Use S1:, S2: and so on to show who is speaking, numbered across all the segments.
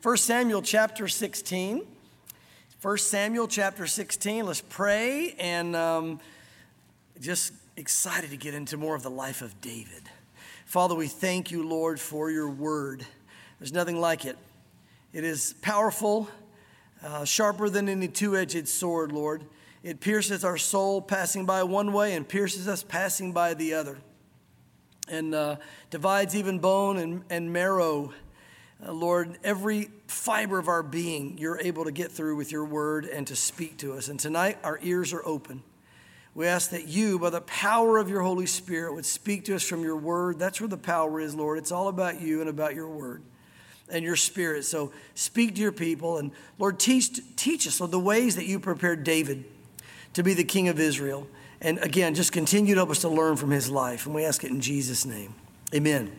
S1: 1 Samuel chapter 16. 1 Samuel chapter 16. Let's pray, and just excited to get into more of the life of David. Father, we thank you, Lord, for your word. There's nothing like it. It is powerful, sharper than any two-edged sword, Lord. It pierces our soul passing by one way and pierces us passing by the other, and divides even bone and marrow. Lord, every fiber of our being, you're able to get through with your word and to speak to us. And tonight, our ears are open. We ask that you, by the power of your Holy Spirit, would speak to us from your word. That's where the power is, Lord. It's all about you and about your word and your spirit. So speak to your people. And Lord, teach us, Lord, the ways that you prepared David to be the king of Israel. And again, just continue to help us to learn from his life. And we ask it in Jesus' name. Amen.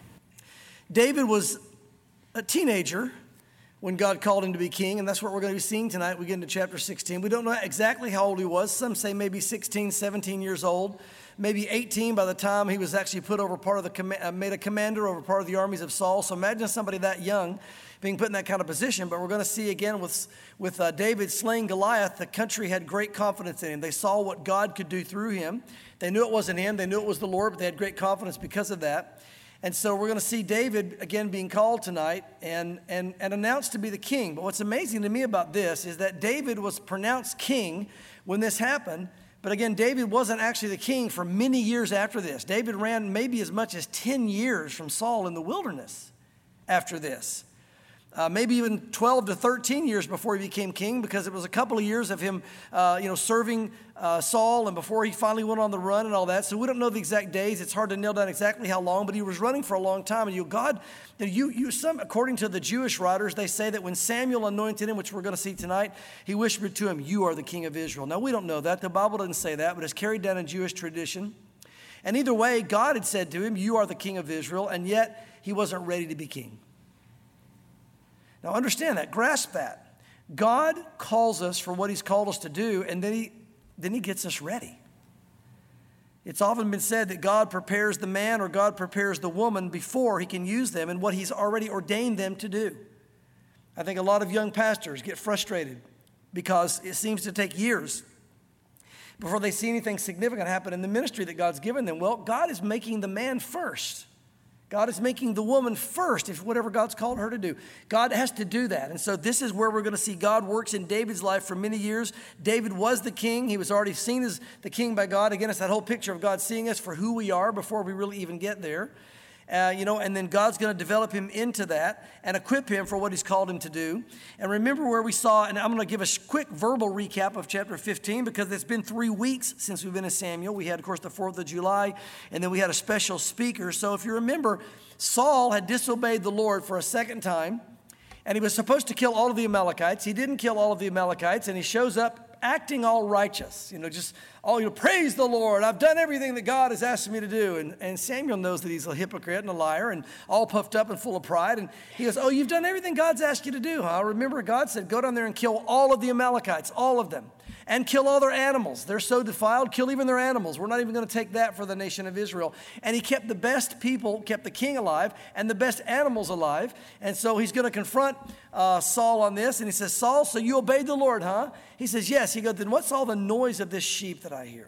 S1: David was a teenager when God called him to be king, and that's what we're going to be seeing tonight. We get into chapter 16. We don't know exactly how old he was. Some say maybe 16, 17 years old, maybe 18 by the time he was actually put over part of the made a commander over part of the armies of Saul. So imagine somebody that young being put in that kind of position. But we're going to see again with David slaying Goliath, the country had great confidence in him. They saw what God could do through him. They knew it wasn't him. They knew it was the Lord, but they had great confidence because of that. And so we're going to see David, again, being called tonight and announced to be the king. But what's amazing to me about this is that David was pronounced king when this happened. But again, David wasn't actually the king for many years after this. David ran maybe as much as 10 years from Saul in the wilderness after this. Maybe even 12 to 13 years before he became king, because it was a couple of years of him, serving Saul, and before he finally went on the run and all that. So we don't know the exact days. It's hard to nail down exactly how long, but he was running for a long time. And according to the Jewish writers, they say that when Samuel anointed him, which we're going to see tonight, he whispered to him, "You are the king of Israel." Now, we don't know that. The Bible doesn't say that, but it's carried down in Jewish tradition. And either way, God had said to him, "You are the king of Israel," and yet he wasn't ready to be king. Now understand that, grasp that. God calls us for what he's called us to do, and then he gets us ready. It's often been said that God prepares the man or God prepares the woman before he can use them in what he's already ordained them to do. I think a lot of young pastors get frustrated because it seems to take years before they see anything significant happen in the ministry that God's given them. Well, God is making the man first. God is making the woman first, if whatever God's called her to do. God has to do that. And so this is where we're going to see God works in David's life for many years. David was the king. He was already seen as the king by God. Again, it's that whole picture of God seeing us for who we are before we really even get there. And then God's going to develop him into that and equip him for what he's called him to do. And remember where we saw, and I'm going to give a quick verbal recap of chapter 15 because it's been 3 weeks since we've been in Samuel. We had, of course, the 4th of July, and then we had a special speaker. So if you remember, Saul had disobeyed the Lord for a second time, and he was supposed to kill all of the Amalekites. He didn't kill all of the Amalekites, and he shows up acting all righteous, praise the Lord. I've done everything that God has asked me to do. And Samuel knows that he's a hypocrite and a liar and all puffed up and full of pride. And he goes, "Oh, you've done everything God's asked you to do, huh?" Remember, God said, "Go down there and kill all of the Amalekites, all of them, and kill all their animals. They're so defiled, kill even their animals. We're not even going to take that for the nation of Israel." And he kept the best people, kept the king alive, and the best animals alive. And so he's going to confront Saul on this. And he says, "Saul, so you obeyed the Lord, huh?" He says, "Yes." He goes, "Then what's all the noise of this sheep that I hear?"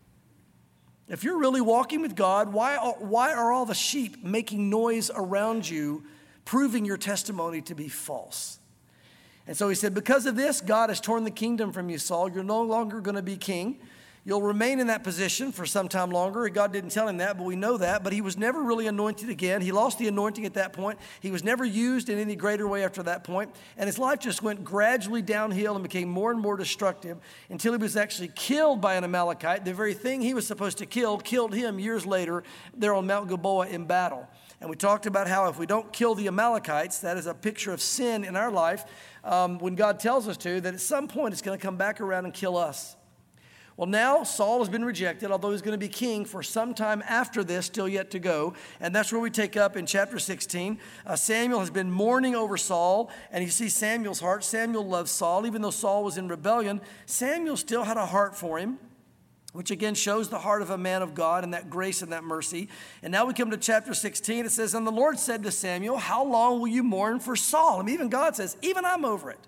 S1: If you're really walking with God, why are all the sheep making noise around you, proving your testimony to be false? And so he said, "Because of this, God has torn the kingdom from you, Saul. You're no longer going to be king. You'll remain in that position for some time longer." God didn't tell him that, but we know that. But he was never really anointed again. He lost the anointing at that point. He was never used in any greater way after that point. And his life just went gradually downhill and became more and more destructive until he was actually killed by an Amalekite. The very thing he was supposed to kill killed him years later there on Mount Gilboa in battle. And we talked about how if we don't kill the Amalekites, that is a picture of sin in our life, when God tells us to, that at some point it's going to come back around and kill us. Well, now Saul has been rejected, although he's going to be king for some time after this, still yet to go. And that's where we take up in chapter 16. Samuel has been mourning over Saul, and you see Samuel's heart. Samuel loves Saul. Even though Saul was in rebellion, Samuel still had a heart for him. which again shows the heart of a man of God and that grace and that mercy. And now we come to chapter 16. It says, and the Lord said to Samuel, how long will you mourn for Saul? I mean, even God says, even I'm over it.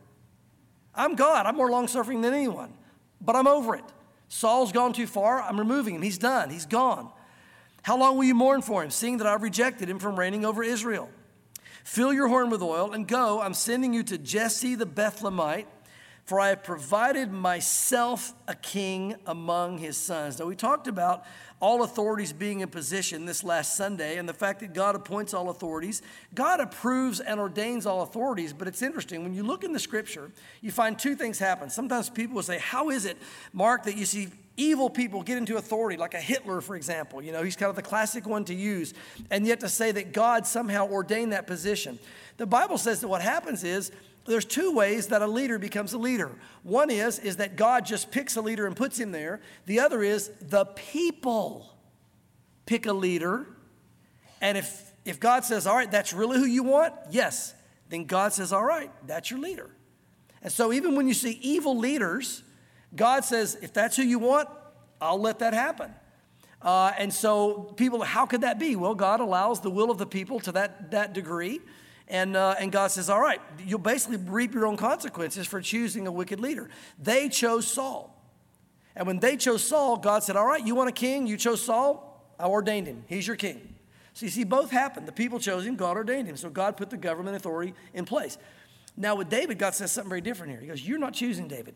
S1: I'm God. I'm more long-suffering than anyone, but I'm over it. Saul's gone too far. I'm removing him. He's done. He's gone. How long will you mourn for him, seeing that I've rejected him from reigning over Israel? Fill your horn with oil and go. I'm sending you to Jesse the Bethlehemite, for I have provided myself a king among his sons. Now, we talked about all authorities being in position this last Sunday and the fact that God appoints all authorities. God approves and ordains all authorities, but it's interesting. When you look in the scripture, you find two things happen. Sometimes people will say, how is it, Mark, that you see evil people get into authority, like a Hitler, for example? You know, he's kind of the classic one to use, and yet to say that God somehow ordained that position. The Bible says that what happens is, there's two ways that a leader becomes a leader. One is that God just picks a leader and puts him there. The other is the people pick a leader. And if God says, all right, that's really who you want, yes, then God says, all right, that's your leader. And so even when you see evil leaders, God says, if that's who you want, I'll let that happen. And so people, how could that be? Well, God allows the will of the people to that degree. And God says, all right, you'll basically reap your own consequences for choosing a wicked leader. They chose Saul. And when they chose Saul, God said, all right, you want a king? You chose Saul? I ordained him. He's your king. So you see, both happened. The people chose him. God ordained him. So God put the government authority in place. Now with David, God says something very different here. He goes, you're not choosing David.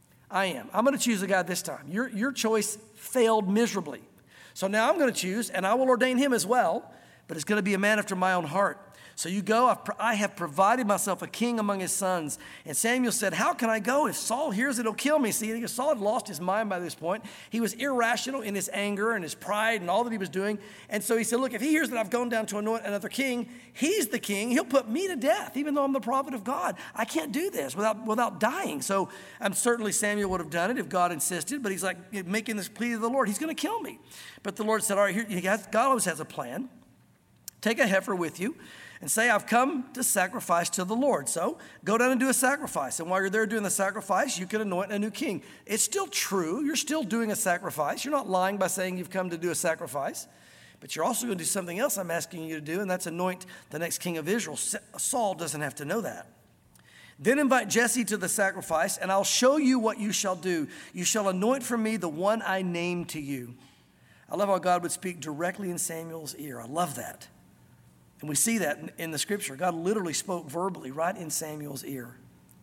S1: I am. I'm going to choose a guy this time. Your choice failed miserably. So now I'm going to choose, and I will ordain him as well, but it's going to be a man after my own heart. So you go, I have provided myself a king among his sons. And Samuel said, how can I go? If Saul hears it, he'll kill me. See, Saul had lost his mind by this point. He was irrational in his anger and his pride and all that he was doing. And so he said, look, if he hears that I've gone down to anoint another king, he's the king. He'll put me to death, even though I'm the prophet of God. I can't do this without dying. So certainly Samuel would have done it if God insisted. But he's like making this plea to the Lord. He's going to kill me. But the Lord said, all right, here, you guys, God always has a plan. Take a heifer with you and say, I've come to sacrifice to the Lord. So go down and do a sacrifice. And while you're there doing the sacrifice, you can anoint a new king. It's still true. You're still doing a sacrifice. You're not lying by saying you've come to do a sacrifice. But you're also going to do something else I'm asking you to do, and that's anoint the next king of Israel. Saul doesn't have to know that. Then invite Jesse to the sacrifice, and I'll show you what you shall do. You shall anoint for me the one I name to you. I love how God would speak directly in Samuel's ear. I love that. And we see that in the scripture. God literally spoke verbally right in Samuel's ear.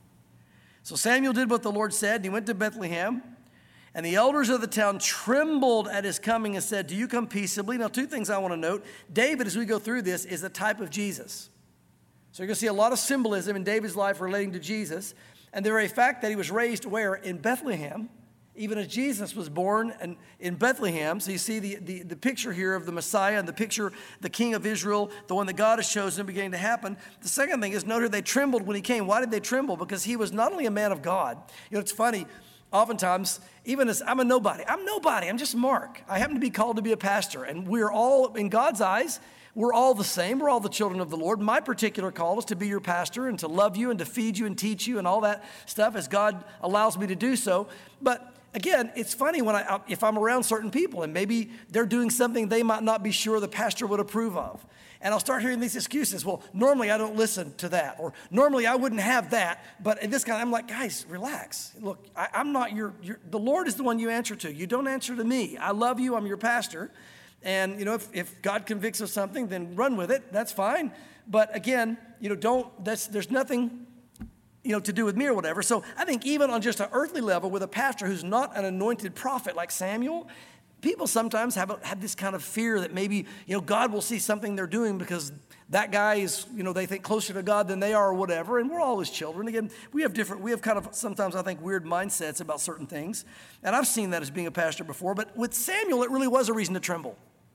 S1: So Samuel did what the Lord said, and he went to Bethlehem. And the elders of the town trembled at his coming and said, do you come peaceably? Now, two things I want to note. David, as we go through this, is a type of Jesus. So you're going to see a lot of symbolism in David's life relating to Jesus. And the very fact that he was raised where? In Bethlehem. Even as Jesus was born in Bethlehem. So you see the picture here of the Messiah and the picture, the King of Israel, the one that God has chosen beginning to happen. The second thing is, note here, they trembled when he came. Why did they tremble? Because he was not only a man of God. You know, it's funny, oftentimes, even as I'm nobody, I'm just Mark. I happen to be called to be a pastor. And we're all, in God's eyes, we're all the same. We're all the children of the Lord. My particular call is to be your pastor and to love you and to feed you and teach you and all that stuff as God allows me to do so. But again, it's funny if I'm around certain people and maybe they're doing something they might not be sure the pastor would approve of. And I'll start hearing these excuses. Well, normally I don't listen to that. Or normally I wouldn't have that. But in this kind, I'm like, guys, relax. Look, I'm not the Lord is the one you answer to. You don't answer to me. I love you. I'm your pastor. And, you know, if God convicts of something, then run with it. That's fine. But again, you know, there's nothing, you know, to do with me or whatever. So I think even on just an earthly level with a pastor who's not an anointed prophet like Samuel, people sometimes have this kind of fear that maybe, you know, God will see something they're doing because that guy is, you know, they think closer to God than they are or whatever. And we're all his children. Again, we have kind of sometimes I think weird mindsets about certain things. And I've seen that as being a pastor before. But with Samuel, it really was a reason to tremble.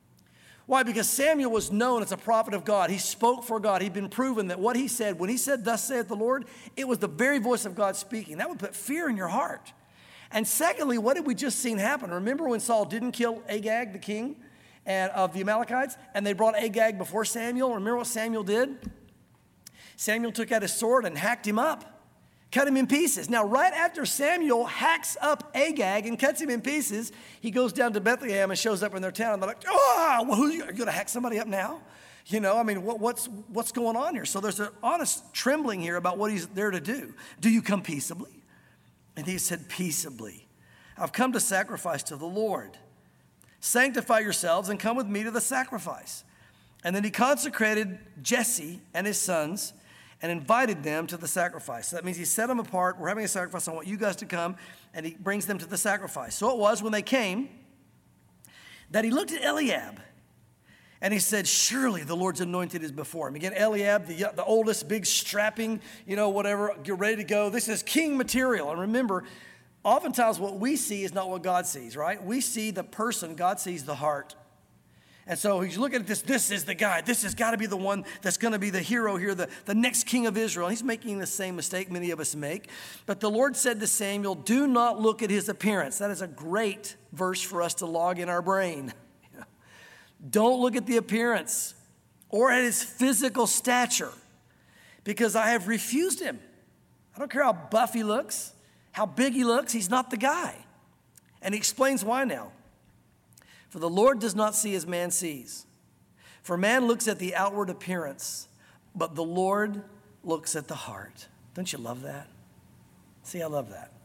S1: Why? Because Samuel was known as a prophet of God. He spoke for God. He'd been proven that what he said, when he said, thus saith the Lord, it was the very voice of God speaking. That would put fear in your heart. And secondly, what did we just seen happen? Remember when Saul didn't kill Agag, the king of the Amalekites, and they brought Agag before Samuel? Remember what Samuel did? Samuel took out his sword and hacked him up. cut him in pieces. Now, right after Samuel hacks up Agag and cuts him in pieces, he goes down to Bethlehem and shows up in their town. And they're like, oh, well, are you going to hack somebody up now? You know, I mean, what's going on here? So there's an honest trembling here about what he's there to do. Do you come peaceably? And he said, peaceably. I've come to sacrifice to the Lord. Sanctify yourselves and come with me to the sacrifice. And then he consecrated Jesse and his sons and invited them to the sacrifice. So that means he set them apart. We're having a sacrifice. I want you guys to come. And he brings them to the sacrifice. So it was when they came that he looked at Eliab. And he said, surely the Lord's anointed is before him. Again, Eliab, the oldest, big, strapping, whatever, get ready to go. This is king material. And remember, oftentimes what we see is not what God sees, right? We see the person. God sees the heart. And so he's looking at this is the guy. This has got to be the one that's going to be the hero here, the next king of Israel. He's making the same mistake many of us make. But the Lord said to Samuel, do not look at his appearance. That is a great verse for us to log in our brain. Don't look at the appearance or at his physical stature, because I have refused him. I don't care how buff he looks, how big he looks, he's not the guy. And he explains why now. For the Lord does not see as man sees. For man looks at the outward appearance, but the Lord looks at the heart. Don't you love that? See, I love that.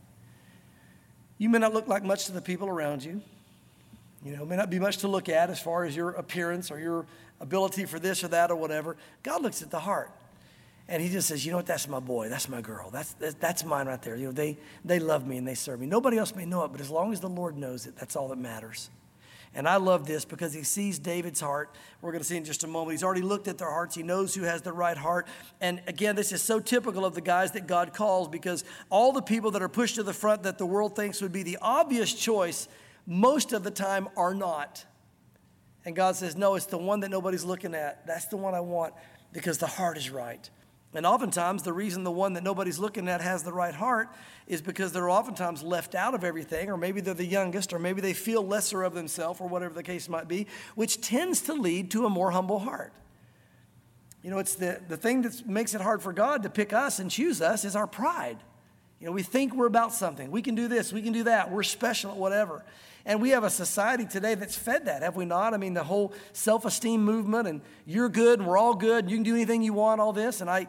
S1: You may not look like much to the people around you. It may not be much to look at as far as your appearance or your ability for this or that or whatever. God looks at the heart. And he just says, you know what, that's my boy, that's my girl, that's mine right there. They love me and they serve me. Nobody else may know it, but as long as the Lord knows it, that's all that matters. And I love this because he sees David's heart. We're going to see in just a moment. He's already looked at their hearts. He knows who has the right heart. And again, this is so typical of the guys that God calls, because all the people that are pushed to the front that the world thinks would be the obvious choice, most of the time are not. And God says, no, it's the one that nobody's looking at. That's the one I want, because the heart is right. And oftentimes, the reason the one that nobody's looking at has the right heart is because they're oftentimes left out of everything, or maybe they're the youngest, or maybe they feel lesser of themselves, or whatever the case might be, which tends to lead to a more humble heart. It's the thing that makes it hard for God to pick us and choose us is our pride. We think we're about something. We can do this, we can do that. We're special at whatever. And we have a society today that's fed that, have we not? I mean, the whole self-esteem movement, and you're good and we're all good and you can do anything you want, all this. And I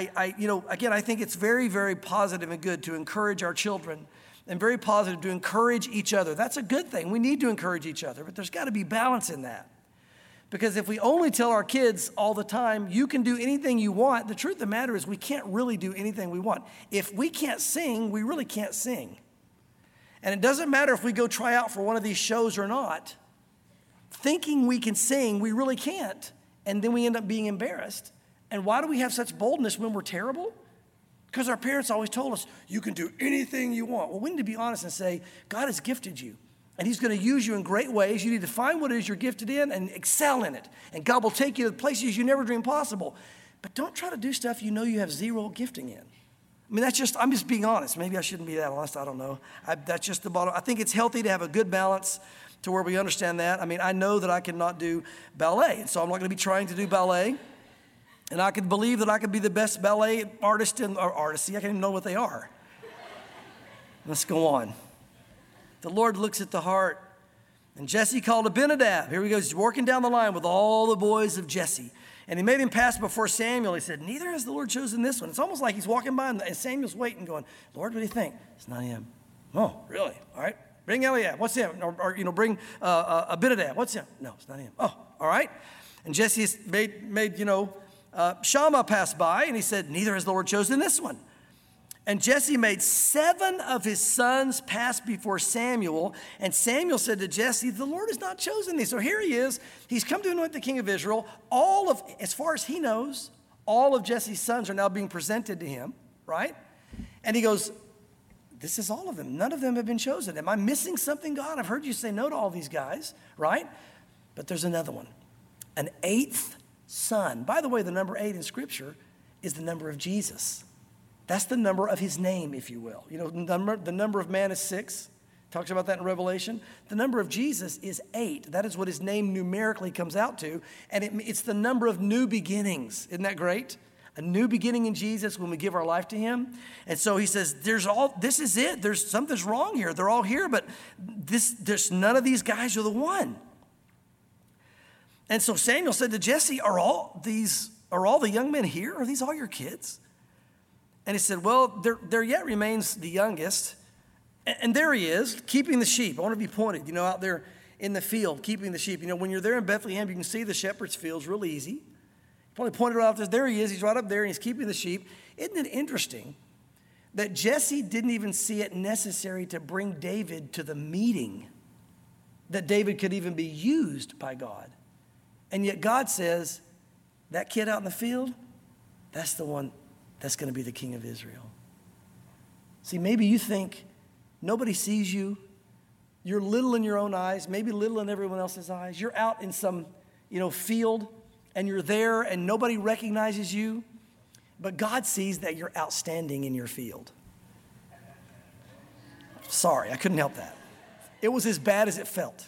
S1: think it's very, very positive and good to encourage our children, and very positive to encourage each other. That's a good thing. We need to encourage each other, but there's got to be balance in that. Because if we only tell our kids all the time, you can do anything you want, the truth of the matter is we can't really do anything we want. If we can't sing, we really can't sing. And it doesn't matter if we go try out for one of these shows or not. Thinking we can sing, we really can't. And then we end up being embarrassed. And why do we have such boldness when we're terrible? Because our parents always told us, you can do anything you want. Well, we need to be honest and say, God has gifted you. And he's going to use you in great ways. You need to find what it is you're gifted in and excel in it. And God will take you to places you never dreamed possible. But don't try to do stuff you know you have zero gifting in. I mean, I'm just being honest. Maybe I shouldn't be that honest. I don't know. That's just the bottom. I think it's healthy to have a good balance to where we understand that. I mean, I know that I cannot do ballet, and so I'm not going to be trying to do ballet. And I can believe that I could be the best ballet artist or artist. See, I can't even know what they are. Let's go on. The Lord looks at the heart. And Jesse called Abinadab. Here he goes. He's working down the line with all the boys of Jesse. And he made him pass before Samuel. He said, neither has the Lord chosen this one. It's almost like he's walking by and Samuel's waiting, going, Lord, what do you think? It's not him. Oh, really? All right. Bring Eliab. What's him? Or bring Abinadab. What's him? No, it's not him. Oh, all right. And Jesse made Shammah pass by, and he said, neither has the Lord chosen this one. And Jesse made 7 of his sons pass before Samuel. And Samuel said to Jesse, the Lord has not chosen thee. So here he is. He's come to anoint the king of Israel. As far as he knows, all of Jesse's sons are now being presented to him, right? And he goes, this is all of them. None of them have been chosen. Am I missing something, God? I've heard you say no to all these guys, right? But there's another one, an 8th son. By the way, the number 8 in Scripture is the number of Jesus. That's the number of his name, if you will. The number of man is 6. Talks about that in Revelation. The number of Jesus is 8. That is what his name numerically comes out to. And it's the number of new beginnings. Isn't that great? a new beginning in Jesus when we give our life to him. And so he says, this is it. There's something's wrong here. They're all here, but there's none of these guys are the one. And so Samuel said to Jesse, are all the young men here? Are these all your kids? And he said, well, there yet remains the youngest. And there he is, keeping the sheep. I want to be pointed, out there in the field, keeping the sheep. When you're there in Bethlehem, you can see the shepherd's fields real easy. Probably pointed right out there. There he is. He's right up there, and he's keeping the sheep. Isn't it interesting that Jesse didn't even see it necessary to bring David to the meeting, that David could even be used by God? And yet God says, that kid out in the field, that's the one that's going to be the king of Israel. See, maybe you think nobody sees you. You're little in your own eyes, maybe little in everyone else's eyes. You're out in some, field, and you're there, and nobody recognizes you. But God sees that you're outstanding in your field. Sorry, I couldn't help that. It was as bad as it felt.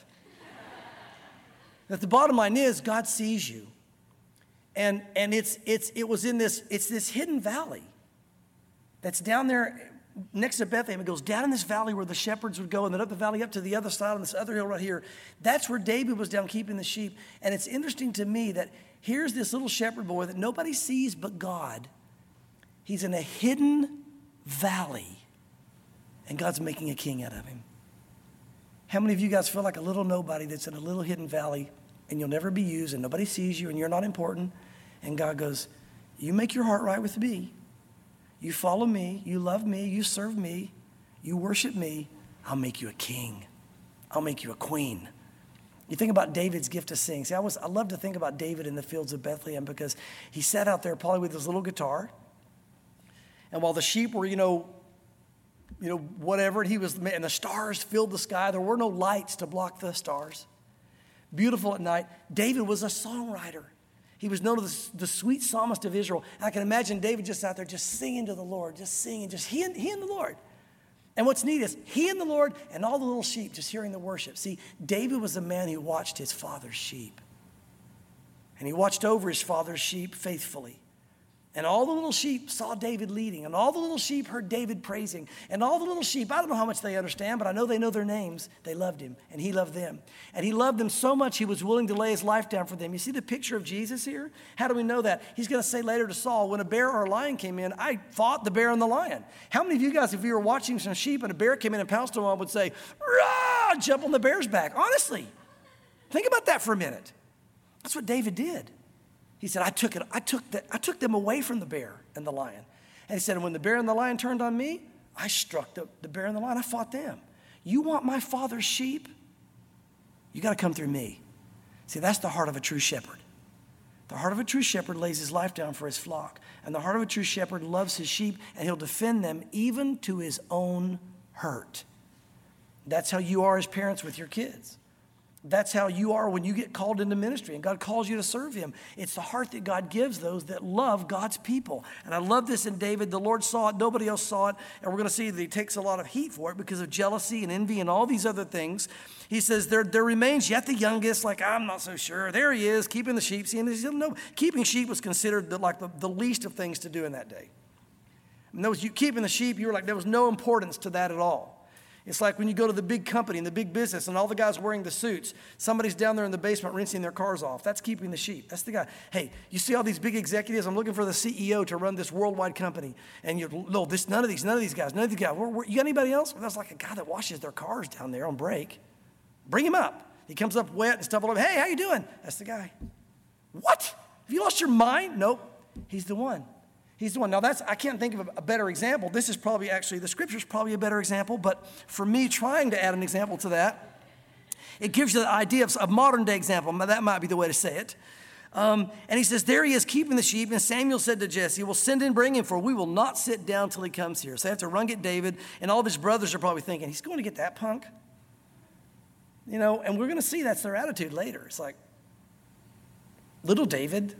S1: But the bottom line is, God sees you. And it was in this hidden valley that's down there next to Bethlehem. It goes down in this valley where the shepherds would go, and then up the valley up to the other side on this other hill right here. That's where David was down keeping the sheep. And it's interesting to me that here's this little shepherd boy that nobody sees but God. He's in a hidden valley, and God's making a king out of him. How many of you guys feel like a little nobody that's in a little hidden valley, and you'll never be used, and nobody sees you, and you're not important? And God goes, you make your heart right with me. You follow me, you love me, you serve me, you worship me, I'll make you a king. I'll make you a queen. You think about David's gift to sing. See, I love to think about David in the fields of Bethlehem, because he sat out there probably with his little guitar. And while the sheep were, whatever, and the stars filled the sky, there were no lights to block the stars. Beautiful at night. David was a songwriter. He was known as the sweet psalmist of Israel. And I can imagine David just out there just singing to the Lord, just singing, just he and the Lord. And what's neat is he and the Lord and all the little sheep just hearing the worship. See, David was a man who watched his father's sheep. And he watched over his father's sheep faithfully. And all the little sheep saw David leading, and all the little sheep heard David praising. And all the little sheep, I don't know how much they understand, but I know they know their names. They loved him, and he loved them. And he loved them so much he was willing to lay his life down for them. You see the picture of Jesus here? How do we know that? He's going to say later to Saul, when a bear or a lion came in, I fought the bear and the lion. How many of you guys, if you were watching some sheep and a bear came in and pounced on one, would say, rah, jump on the bear's back? Honestly, think about that for a minute. That's what David did. He said, I took them away from the bear and the lion. And he said, when the bear and the lion turned on me, I struck the bear and the lion. I fought them. You want my father's sheep? You got to come through me. See, that's the heart of a true shepherd. The heart of a true shepherd lays his life down for his flock. And the heart of a true shepherd loves his sheep, and he'll defend them even to his own hurt. That's how you are as parents with your kids. That's how you are when you get called into ministry and God calls you to serve him. It's the heart that God gives those that love God's people. And I love this in David. The Lord saw it. Nobody else saw it. And we're going to see that he takes a lot of heat for it because of jealousy and envy and all these other things. He says, there remains yet the youngest. Like, I'm not so sure. There he is, keeping the sheep. See, and he said, no, keeping sheep was considered the least of things to do in that day. And those, you keeping the sheep, you were like, there was no importance to that at all. It's like when you go to the big company and the big business and all the guys wearing the suits, somebody's down there in the basement rinsing their cars off. That's keeping the sheep. That's the guy. Hey, you see all these big executives? I'm looking for the CEO to run this worldwide company. And none of these guys. You got anybody else? Well, that's like a guy that washes their cars down there on break. Bring him up. He comes up wet and stuff all over. Hey, how you doing? That's the guy. What? Have you lost your mind? Nope. He's the one. He's the one. Now, I can't think of a better example. This is probably the scripture's probably a better example, but for me, trying to add an example to that, it gives you the idea of a modern day example. That might be the way to say it. And he says, there he is keeping the sheep. And Samuel said to Jesse, well, send and bring him, for we will not sit down till he comes here. So they have to run get David, and all of his brothers are probably thinking, he's going to get that punk? And we're going to see that's their attitude later. It's like, little David,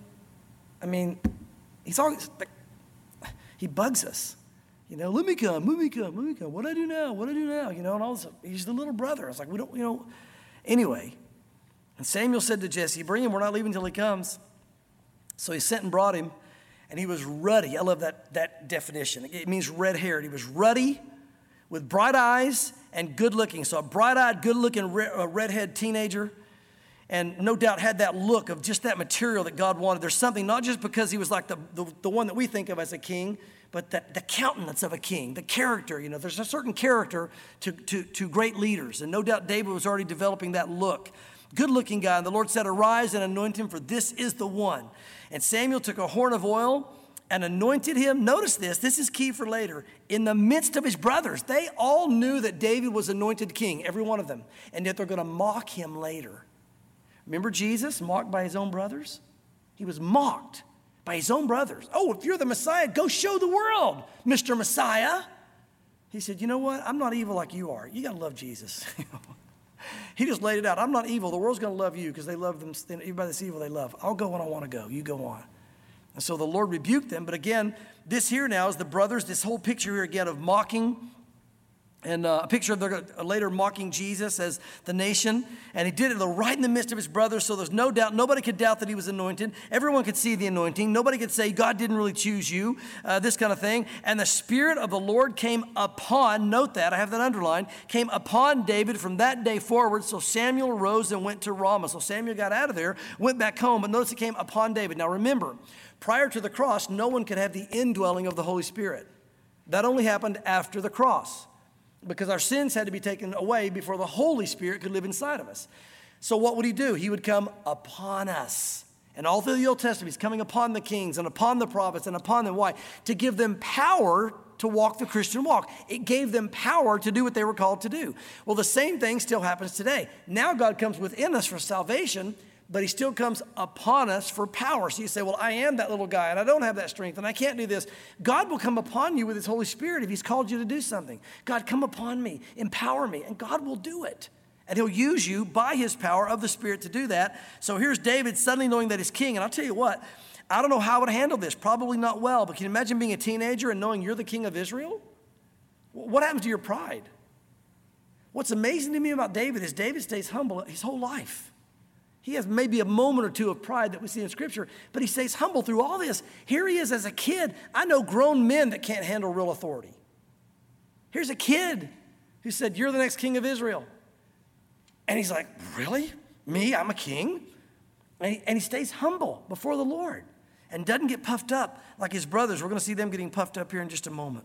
S1: he's always like, he bugs us. Let me come. What do I do now? And all this. He's the little brother. It's like, we don't, Anyway, and Samuel said to Jesse, bring him. We're not leaving till he comes. So he sent and brought him. And he was ruddy. I love that definition. It means red-haired. He was ruddy with bright eyes and good-looking. So a bright-eyed, good-looking redhead teenager, and no doubt had that look of just that material that God wanted. There's something, not just because he was like the one that we think of as a king, but the countenance of a king, the character. You know, there's a certain character to great leaders. And no doubt David was already developing that look. Good-looking guy. And the Lord said, arise and anoint him, for this is the one. And Samuel took a horn of oil and anointed him. Notice this is key for later. In the midst of his brothers, they all knew that David was anointed king, every one of them. And yet they're going to mock him later. Remember Jesus mocked by his own brothers? He was mocked by his own brothers. Oh, if you're the Messiah, go show the world, Mr. Messiah. He said, you know what? I'm not evil like you are. You got to love Jesus. He just laid it out. I'm not evil. The world's going to love you because they love them. Everybody that's evil, they love. I'll go when I want to go. You go on. And so the Lord rebuked them. But again, this here now is the brothers, this whole picture here again of mocking. And a picture of them later mocking Jesus as the nation. And he did it right in the midst of his brothers. So there's no doubt, nobody could doubt that he was anointed. Everyone could see the anointing. Nobody could say, God didn't really choose you, this kind of thing. And the Spirit of the Lord came upon, note that, I have that underlined, came upon David from that day forward. So Samuel arose and went to Ramah. So Samuel got out of there, went back home. But notice it came upon David. Now remember, prior to the cross, no one could have the indwelling of the Holy Spirit. That only happened after the cross, because our sins had to be taken away before the Holy Spirit could live inside of us. So what would he do? He would come upon us. And all through the Old Testament, he's coming upon the kings and upon the prophets and upon them. Why? To give them power to walk the Christian walk. It gave them power to do what they were called to do. Well, the same thing still happens today. Now God comes within us for salvation, but he still comes upon us for power. So you say, well, I am that little guy, and I don't have that strength, and I can't do this. God will come upon you with his Holy Spirit if he's called you to do something. God, come upon me, empower me, and God will do it. And he'll use you by his power of the Spirit to do that. So here's David suddenly knowing that he's king. And I'll tell you what, I don't know how I would handle this. Probably not well. But can you imagine being a teenager and knowing you're the king of Israel? What happens to your pride? What's amazing to me about David is David stays humble his whole life. He has maybe a moment or two of pride that we see in Scripture, but he stays humble through all this. Here he is as a kid. I know grown men that can't handle real authority. Here's a kid who said, you're the next king of Israel. And he's like, really? Me? I'm a king? And he stays humble before the Lord and doesn't get puffed up like his brothers. We're going to see them getting puffed up here in just a moment.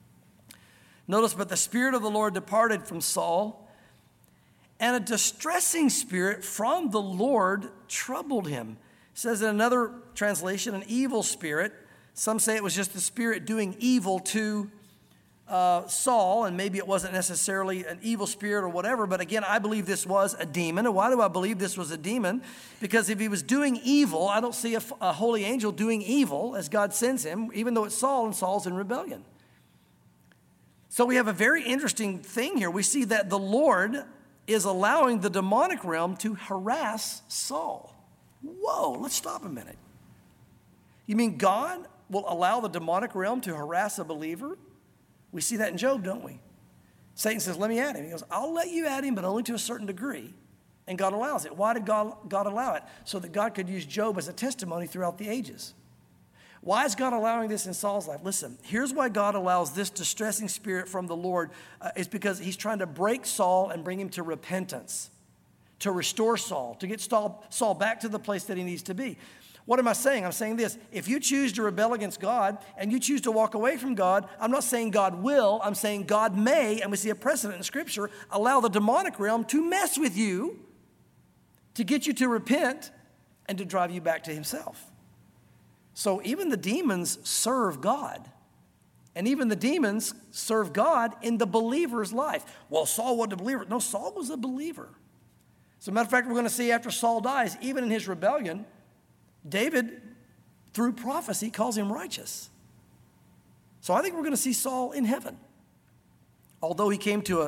S1: Notice, but the Spirit of the Lord departed from Saul, and a distressing spirit from the Lord troubled him. It says in another translation, an evil spirit. Some say it was just the spirit doing evil to Saul, and maybe it wasn't necessarily an evil spirit or whatever, but again, I believe this was a demon. And why do I believe this was a demon? Because if he was doing evil, I don't see a holy angel doing evil as God sends him, even though it's Saul, and Saul's in rebellion. So we have a very interesting thing here. We see that the Lord is allowing the demonic realm to harass Saul. Whoa, let's stop a minute. You mean God will allow the demonic realm to harass a believer? We see that in Job, don't we? Satan says, let me at him. He goes, I'll let you at him, but only to a certain degree. And God allows it. Why did God allow it? So that God could use Job as a testimony throughout the ages. Why is God allowing this in Saul's life? Listen, here's why God allows this distressing spirit from the Lord. It's because he's trying to break Saul and bring him to repentance, to restore Saul, to get Saul back to the place that he needs to be. What am I saying? I'm saying this. If you choose to rebel against God and you choose to walk away from God, I'm not saying God will. I'm saying God may, and we see a precedent in Scripture, allow the demonic realm to mess with you, to get you to repent, and to drive you back to himself. So even the demons serve God. And even the demons serve God in the believer's life. Well, Saul wasn't a believer. No, Saul was a believer. As a matter of fact, we're going to see after Saul dies, even in his rebellion, David, through prophecy, calls him righteous. So I think we're going to see Saul in heaven. Although he came to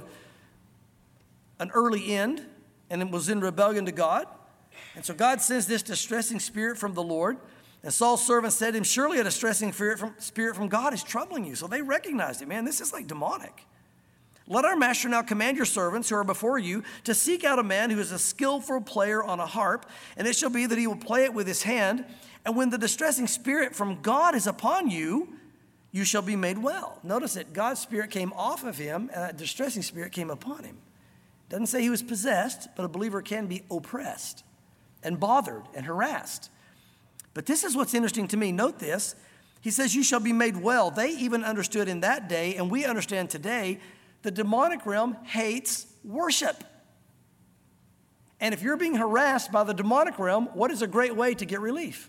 S1: an early end and was in rebellion to God. And so God sends this distressing spirit from the Lord. And Saul's servant said to him, surely a distressing spirit from God is troubling you. So they recognized it. Man, this is like demonic. Let our master now command your servants who are before you to seek out a man who is a skillful player on a harp, and it shall be that he will play it with his hand. And when the distressing spirit from God is upon you, you shall be made well. Notice that God's spirit came off of him, and that distressing spirit came upon him. Doesn't say he was possessed, but a believer can be oppressed and bothered and harassed. But this is what's interesting to me. Note this. He says, you shall be made well. They even understood in that day, and we understand today, the demonic realm hates worship. And if you're being harassed by the demonic realm, what is a great way to get relief?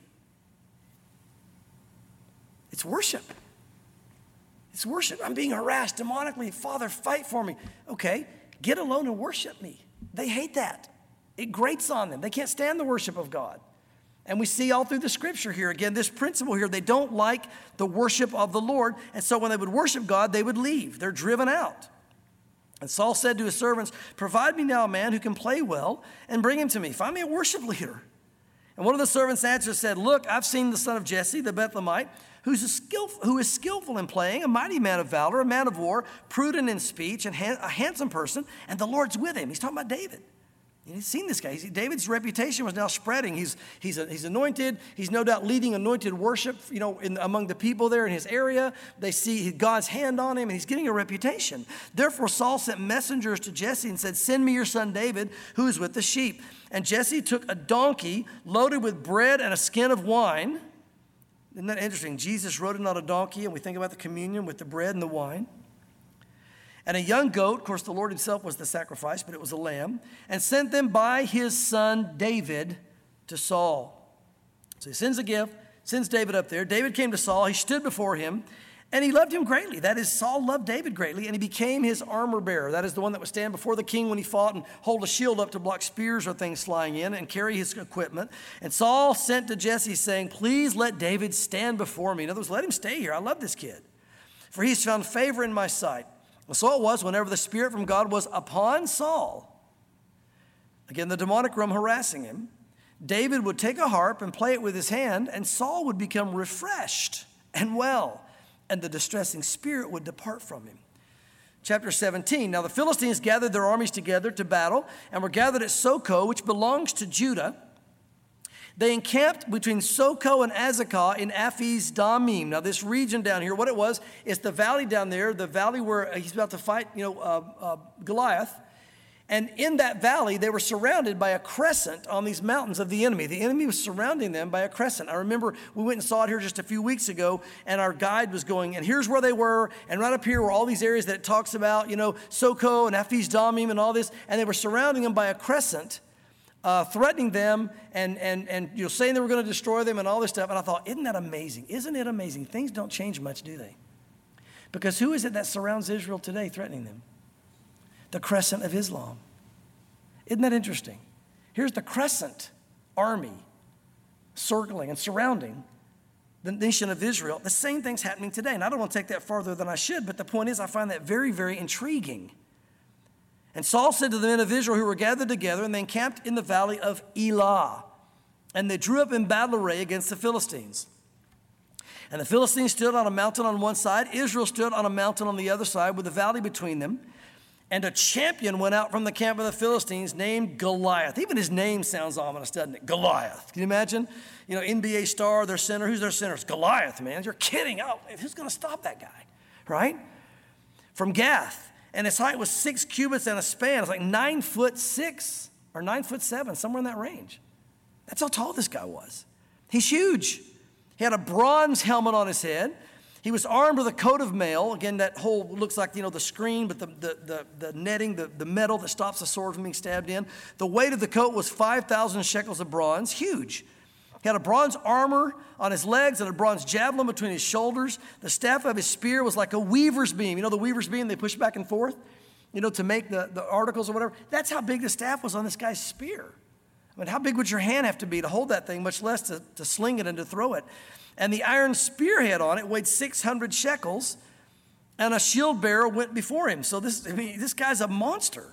S1: It's worship. It's worship. I'm being harassed demonically. Father, fight for me. Okay, get alone and worship me. They hate that. It grates on them. They can't stand the worship of God. And we see all through the scripture here, again, this principle here, they don't like the worship of the Lord. And so when they would worship God, they would leave. They're driven out. And Saul said to his servants, provide me now a man who can play well and bring him to me. Find me a worship leader. And one of the servants answered and said, look, I've seen the son of Jesse, the Bethlehemite, who is skillful in playing, a mighty man of valor, a man of war, prudent in speech, and a handsome person, and the Lord's with him. He's talking about David. He's seen this guy. David's reputation was now spreading. He's anointed. He's no doubt leading anointed worship, among the people there in his area. They see God's hand on him, and he's getting a reputation. Therefore, Saul sent messengers to Jesse and said, send me your son David, who is with the sheep. And Jesse took a donkey loaded with bread and a skin of wine. Isn't that interesting? Jesus rode it on a donkey, and we think about the communion with the bread and the wine. And a young goat, of course, the Lord himself was the sacrifice, but it was a lamb, and sent them by his son David to Saul. So he sends a gift, sends David up there. David came to Saul. He stood before him, and he loved him greatly. That is, Saul loved David greatly, and he became his armor bearer. That is the one that would stand before the king when he fought and hold a shield up to block spears or things flying in and carry his equipment. And Saul sent to Jesse saying, please let David stand before me. In other words, let him stay here. I love this kid, for he's found favor in my sight. Well, so it was whenever the Spirit from God was upon Saul, again, the demonic realm harassing him, David would take a harp and play it with his hand, and Saul would become refreshed and well, and the distressing spirit would depart from him. Chapter 17, now the Philistines gathered their armies together to battle and were gathered at Socoh, which belongs to Judah. They encamped between Socoh and Azekah in Aphes Damim. Now, this region down here, what it was, is the valley down there, the valley where he's about to fight, Goliath. And in that valley, they were surrounded by a crescent on these mountains of the enemy. The enemy was surrounding them by a crescent. I remember we went and saw it here just a few weeks ago, and our guide was going, and here's where they were, and right up here were all these areas that it talks about, Socoh and Aphes Damim and all this, and they were surrounding them by a crescent. Threatening them and saying they were going to destroy them and all this stuff. And I thought, isn't that amazing? Isn't it amazing? Things don't change much, do they? Because who is it that surrounds Israel today threatening them? The Crescent of Islam. Isn't that interesting? Here's the Crescent army circling and surrounding the nation of Israel. The same thing's happening today. And I don't want to take that farther than I should, but the point is I find that very, very intriguing. And Saul said to the men of Israel who were gathered together, and they encamped in the valley of Elah. And they drew up in battle array against the Philistines. And the Philistines stood on a mountain on one side. Israel stood on a mountain on the other side with a valley between them. And a champion went out from the camp of the Philistines named Goliath. Even his name sounds ominous, doesn't it? Goliath. Can you imagine? NBA star, their center. Who's their center? It's Goliath, man. You're kidding. Oh, who's going to stop that guy? Right? From Gath. And his height was 6 cubits and a span. It's like 9'6" or 9'7", somewhere in that range. That's how tall this guy was. He's huge. He had a bronze helmet on his head. He was armed with a coat of mail. Again, that whole looks like, the screen, but the netting, the metal that stops the sword from being stabbed in. The weight of the coat was 5,000 shekels of bronze. Huge. He had a bronze armor on his legs and a bronze javelin between his shoulders. The staff of his spear was like a weaver's beam. The weaver's beam they push back and forth, to make the articles or whatever. That's how big the staff was on this guy's spear. I mean, how big would your hand have to be to hold that thing, much less to sling it and to throw it? And the iron spearhead on it weighed 600 shekels, and a shield bearer went before him. So this guy's a monster.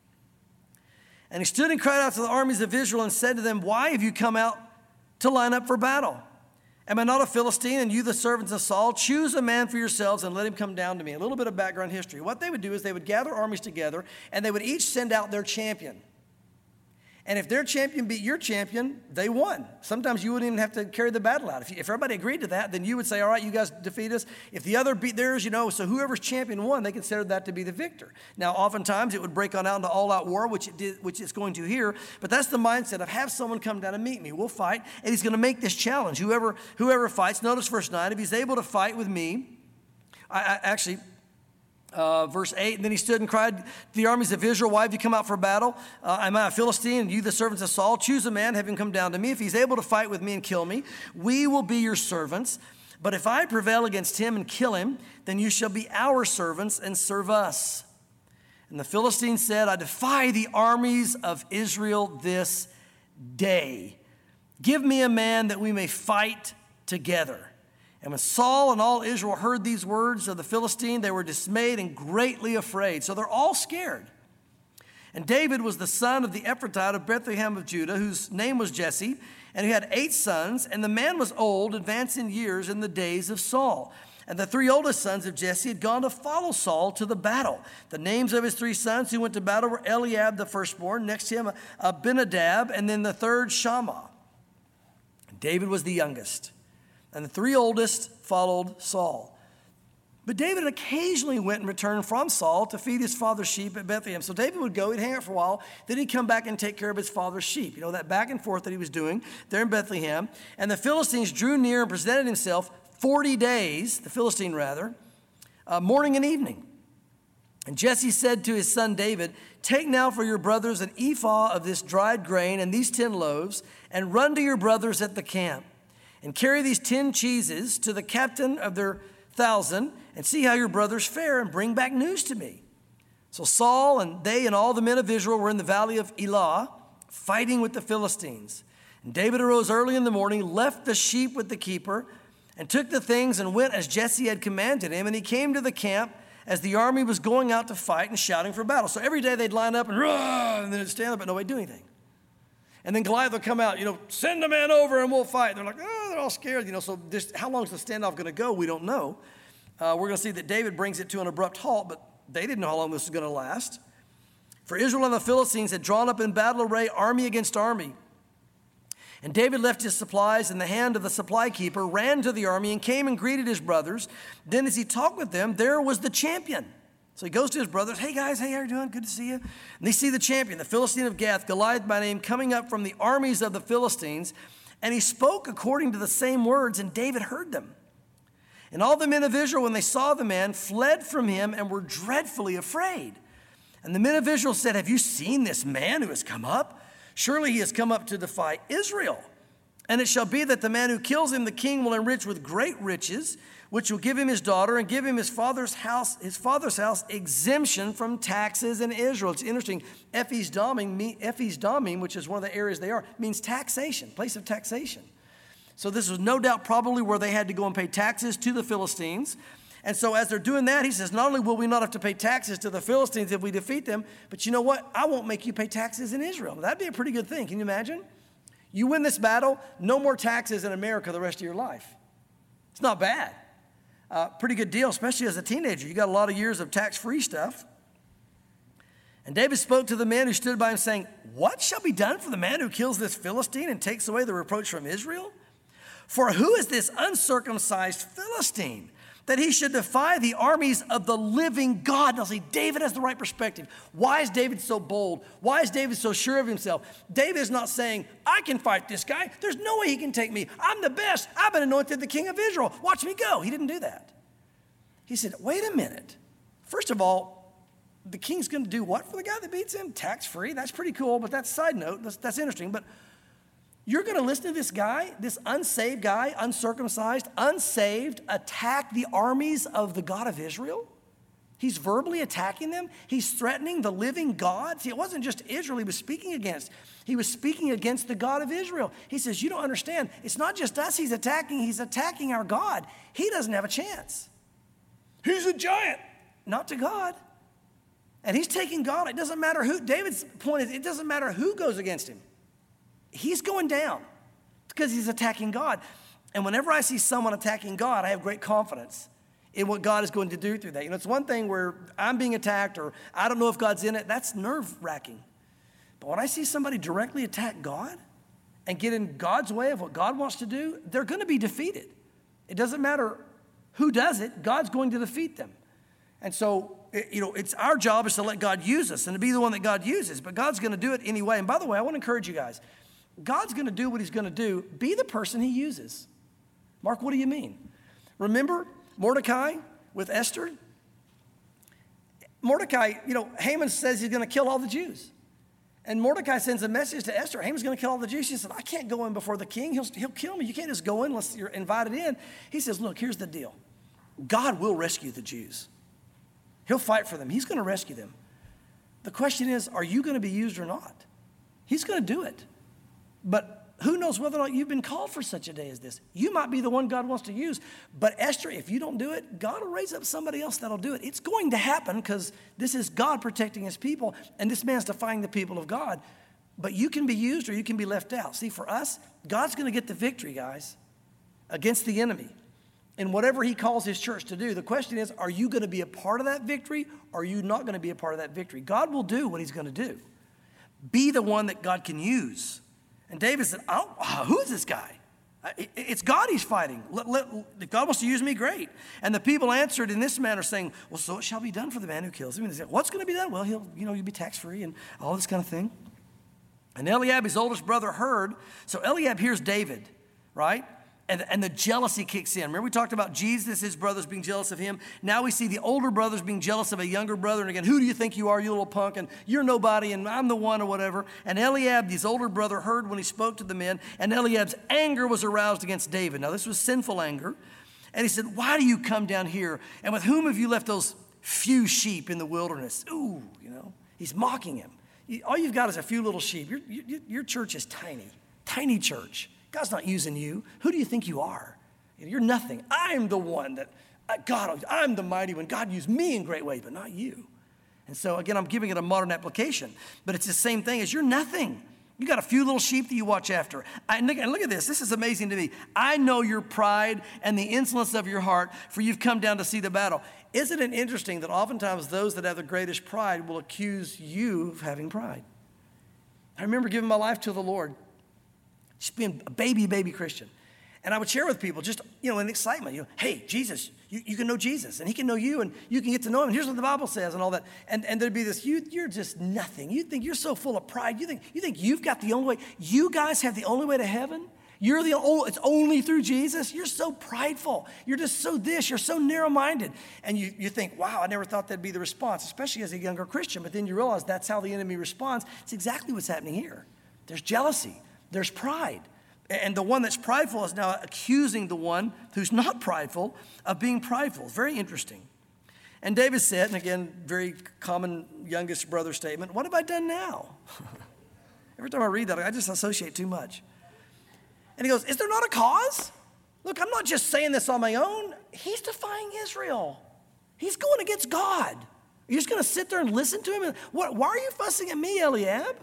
S1: And he stood and cried out to the armies of Israel and said to them, why have you come out to line up for battle? Am I not a Philistine, and you the servants of Saul? Choose a man for yourselves and let him come down to me. A little bit of background history. What they would do is they would gather armies together, and they would each send out their champion. And if their champion beat your champion, they won. Sometimes you wouldn't even have to carry the battle out. If everybody agreed to that, then you would say, all right, you guys defeat us. If the other beat theirs, so whoever's champion won, they considered that to be the victor. Now, oftentimes it would break on out into all-out war, which it's going to here. But that's the mindset of have someone come down and meet me. We'll fight, and he's going to make this challenge. Whoever fights, notice verse 9, if he's able to fight with me, verse 8, and then he stood and cried to the armies of Israel, why have you come out for battle? Am I a Philistine, and you the servants of Saul? Choose a man, have him come down to me. If he's able to fight with me and kill me, we will be your servants. But if I prevail against him and kill him, then you shall be our servants and serve us. And the Philistine said, I defy the armies of Israel this day. Give me a man that we may fight together. And when Saul and all Israel heard these words of the Philistine, they were dismayed and greatly afraid. So they're all scared. And David was the son of the Ephrathite of Bethlehem of Judah, whose name was Jesse, and he had 8 sons. And the man was old, advanced in years in the days of Saul. And the 3 oldest sons of Jesse had gone to follow Saul to the battle. The names of his 3 sons who went to battle were Eliab the firstborn, next to him Abinadab, and then the third Shammah. David was the youngest. And the 3 oldest followed Saul. But David occasionally went and returned from Saul to feed his father's sheep at Bethlehem. So David would go, he'd hang out for a while, then he'd come back and take care of his father's sheep. That back and forth that he was doing there in Bethlehem. And the Philistines drew near and presented himself 40 days, the Philistine rather, morning and evening. And Jesse said to his son David, take now for your brothers an ephah of this dried grain and these 10 loaves, and run to your brothers at the camp. And carry these 10 cheeses to the captain of their 1,000, and see how your brothers fare, and bring back news to me. So Saul and they and all the men of Israel were in the valley of Elah, fighting with the Philistines. And David arose early in the morning, left the sheep with the keeper, and took the things and went as Jesse had commanded him. And he came to the camp as the army was going out to fight and shouting for battle. So every day they'd line up and run, and then they'd stand up, but nobody would do anything. And then Goliath would come out, send a man over and we'll fight. They're like, they're all scared, so how long is the standoff going to go? We don't know. We're going to see that David brings it to an abrupt halt, but they didn't know how long this was going to last. For Israel and the Philistines had drawn up in battle array, army against army. And David left his supplies in the hand of the supply keeper, ran to the army, and came and greeted his brothers. Then as he talked with them, there was the champion. So he goes to his brothers, hey guys, hey, how you doing? Good to see you. And they see the champion, the Philistine of Gath, Goliath by name, coming up from the armies of the Philistines. And he spoke according to the same words, and David heard them. And all the men of Israel, when they saw the man, fled from him and were dreadfully afraid. And the men of Israel said, have you seen this man who has come up? Surely he has come up to defy Israel. And it shall be that the man who kills him, the king will enrich with great riches, which will give him his daughter and give him his father's house exemption from taxes in Israel. It's interesting. Ephes Damim, which is one of the areas they are, means taxation, place of taxation. So this was no doubt probably where they had to go and pay taxes to the Philistines. And so as they're doing that, he says, not only will we not have to pay taxes to the Philistines if we defeat them, but you know what? I won't make you pay taxes in Israel. That'd be a pretty good thing. Can you imagine? You win this battle, no more taxes in America the rest of your life. It's not bad. Pretty good deal, especially as a teenager. You got a lot of years of tax-free stuff. And David spoke to the man who stood by him, saying, what shall be done for the man who kills this Philistine and takes away the reproach from Israel? For who is this uncircumcised Philistine, that he should defy the armies of the living God? Now see, David has the right perspective. Why is David so bold? Why is David so sure of himself? David is not saying, I can fight this guy. There's no way he can take me. I'm the best. I've been anointed the king of Israel. Watch me go. He didn't do that. He said, wait a minute. First of all, the king's going to do what for the guy that beats him? Tax-free. That's pretty cool, but that's a side note. That's interesting. But you're going to listen to this guy, this unsaved guy, uncircumcised, unsaved, attack the armies of the God of Israel? He's verbally attacking them. He's threatening the living God. See, it wasn't just Israel he was speaking against. He was speaking against the God of Israel. He says, you don't understand. It's not just us he's attacking our God. He doesn't have a chance. He's a giant. Not to God. And he's taking God. It doesn't matter who. David's point is, it doesn't matter who goes against him. He's going down because he's attacking God. And whenever I see someone attacking God, I have great confidence in what God is going to do through that. It's one thing where I'm being attacked or I don't know if God's in it. That's nerve-wracking. But when I see somebody directly attack God and get in God's way of what God wants to do, they're going to be defeated. It doesn't matter who does it. God's going to defeat them. And so, it's our job is to let God use us and to be the one that God uses. But God's going to do it anyway. And by the way, I want to encourage you guys. God's going to do what he's going to do. Be the person he uses. Mark, what do you mean? Remember Mordecai with Esther? Mordecai, Haman says he's going to kill all the Jews. And Mordecai sends a message to Esther. Haman's going to kill all the Jews. She said, I can't go in before the king. He'll kill me. You can't just go in unless you're invited in. He says, look, here's the deal. God will rescue the Jews. He'll fight for them. He's going to rescue them. The question is, are you going to be used or not? He's going to do it. But who knows whether or not you've been called for such a day as this? You might be the one God wants to use. But Esther, if you don't do it, God will raise up somebody else that'll do it. It's going to happen because this is God protecting his people, and this man's defying the people of God. But you can be used or you can be left out. See, for us, God's going to get the victory, guys, against the enemy. And whatever he calls his church to do, the question is, are you going to be a part of that victory or are you not going to be a part of that victory? God will do what he's going to do. Be the one that God can use. And David said, who is this guy? It's God he's fighting. If God wants to use me, great. And the people answered in this manner, saying, well, so it shall be done for the man who kills him. And they said, what's going to be done? Well, you'll be tax-free and all this kind of thing. And Eliab, his oldest brother, heard. So Eliab hears David, right? And the jealousy kicks in. Remember we talked about Jesus, his brothers being jealous of him. Now we see the older brothers being jealous of a younger brother. And again, who do you think you are, you little punk? And you're nobody, and I'm the one or whatever. And Eliab, his older brother, heard when he spoke to the men. And Eliab's anger was aroused against David. Now this was sinful anger. And he said, why do you come down here? And with whom have you left those few sheep in the wilderness? Ooh, he's mocking him. All you've got is a few little sheep. Your church is tiny church. God's not using you. Who do you think you are? You're nothing. I'm the one that, I'm the mighty one. God used me in great ways, but not you. And so, again, I'm giving it a modern application. But it's the same thing as you're nothing. You got a few little sheep that you watch after. And look at this. This is amazing to me. I know your pride and the insolence of your heart, for you've come down to see the battle. Isn't it interesting that oftentimes those that have the greatest pride will accuse you of having pride? I remember giving my life to the Lord. Just being a baby Christian. And I would share with people just, in excitement, hey, Jesus, you can know Jesus and he can know you and you can get to know him. And here's what the Bible says and all that. And there'd be this, you're just nothing. You think you're so full of pride. You think you've got the only way. You guys have the only way to heaven. It's only through Jesus. You're so prideful. You're just so you're so narrow-minded. And you think, wow, I never thought that'd be the response, especially as a younger Christian. But then you realize that's how the enemy responds. It's exactly what's happening here. There's jealousy. There's pride. And the one that's prideful is now accusing the one who's not prideful of being prideful. It's very interesting. And David said, and again, very common youngest brother statement, what have I done now? Every time I read that, I just associate too much. And he goes, is there not a cause? Look, I'm not just saying this on my own. He's defying Israel. He's going against God. You're just going to sit there and listen to him? Why are you fussing at me, Eliab?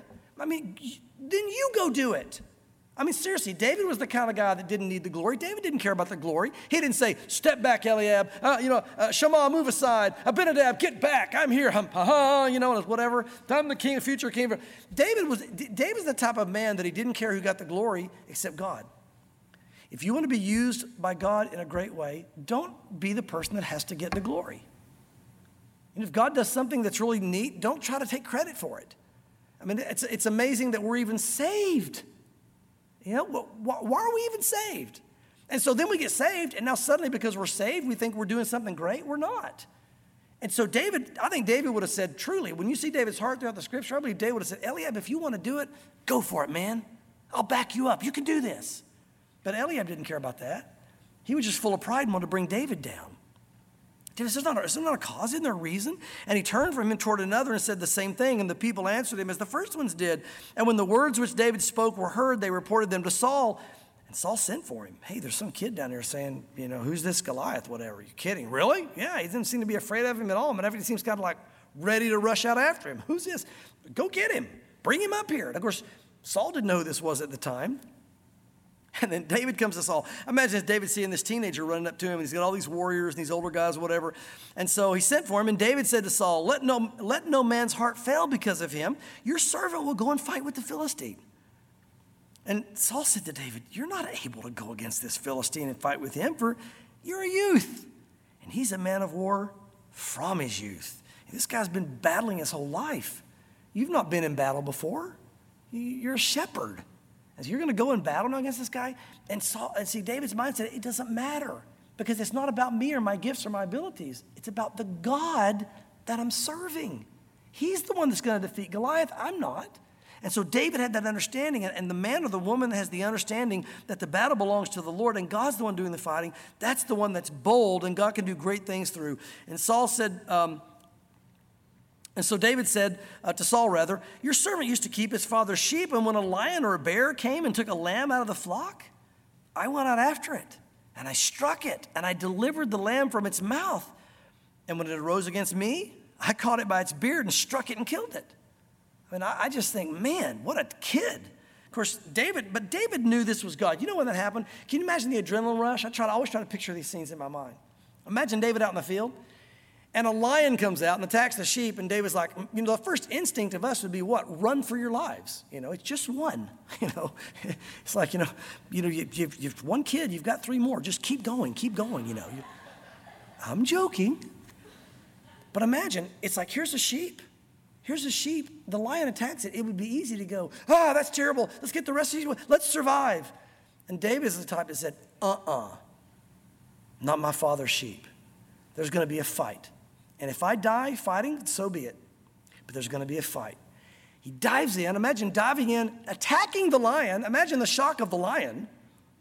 S1: Then you go do it. Seriously, David was the kind of guy that didn't need the glory. David didn't care about the glory. He didn't say, step back, Eliab. Shammah, move aside. Abinadab, get back. I'm here. Whatever. I'm the king, future king. David's the type of man that he didn't care who got the glory except God. If you want to be used by God in a great way, don't be the person that has to get the glory. And if God does something that's really neat, don't try to take credit for it. It's amazing that we're even saved. Why are we even saved? And so then we get saved, and now suddenly because we're saved, we think we're doing something great. We're not. And so I think David would have said, truly, when you see David's heart throughout the scripture, I believe David would have said, Eliab, if you want to do it, go for it, man. I'll back you up. You can do this. But Eliab didn't care about that. He was just full of pride and wanted to bring David down. David says, is there not a cause? Isn't there a reason? And he turned from him toward another and said the same thing. And the people answered him as the first ones did. And when the words which David spoke were heard, they reported them to Saul. And Saul sent for him. Hey, there's some kid down there saying, who's this Goliath, whatever. You kidding? Really? Yeah, he didn't seem to be afraid of him at all. But he seems kind of like ready to rush out after him. Who's this? Go get him. Bring him up here. And of course, Saul didn't know who this was at the time. And then David comes to Saul. Imagine David seeing this teenager running up to him, and he's got all these warriors and these older guys or whatever. And so he sent for him, and David said to Saul, let no man's heart fail because of him. Your servant will go and fight with the Philistine. And Saul said to David, you're not able to go against this Philistine and fight with him, for you're a youth. And he's a man of war from his youth. This guy's been battling his whole life. You've not been in battle before. You're a shepherd. And so you're going to go in battle now against this guy? And see, David's mindset, it doesn't matter, because it's not about me or my gifts or my abilities. It's about the God that I'm serving. He's the one that's going to defeat Goliath. I'm not. And so David had that understanding, and the man or the woman that has the understanding that the battle belongs to the Lord and God's the one doing the fighting, that's the one that's bold, and God can do great things through. And Saul said, and so David said to Saul, your servant used to keep his father's sheep, and when a lion or a bear came and took a lamb out of the flock, I went out after it, and I struck it, and I delivered the lamb from its mouth. And when it arose against me, I caught it by its beard and struck it and killed it. I mean, I just think, man, what a kid. Of course, David knew this was God. You know when that happened? Can you imagine the adrenaline rush? I always try to picture these scenes in my mind. Imagine David out in the field, and a lion comes out and attacks the sheep, and David's like, the first instinct of us would be what? Run for your lives. It's just one. It's like, you've one kid, you've got three more. Just keep going. I'm joking. But imagine, it's like, here's a sheep. Here's a sheep. The lion attacks it. It would be easy to go, that's terrible. Let's get the rest of these. Let's survive. And David is the type that said, not my father's sheep. There's going to be a fight. And if I die fighting, so be it. But there's going to be a fight. He dives in. Imagine diving in, attacking the lion. Imagine the shock of the lion.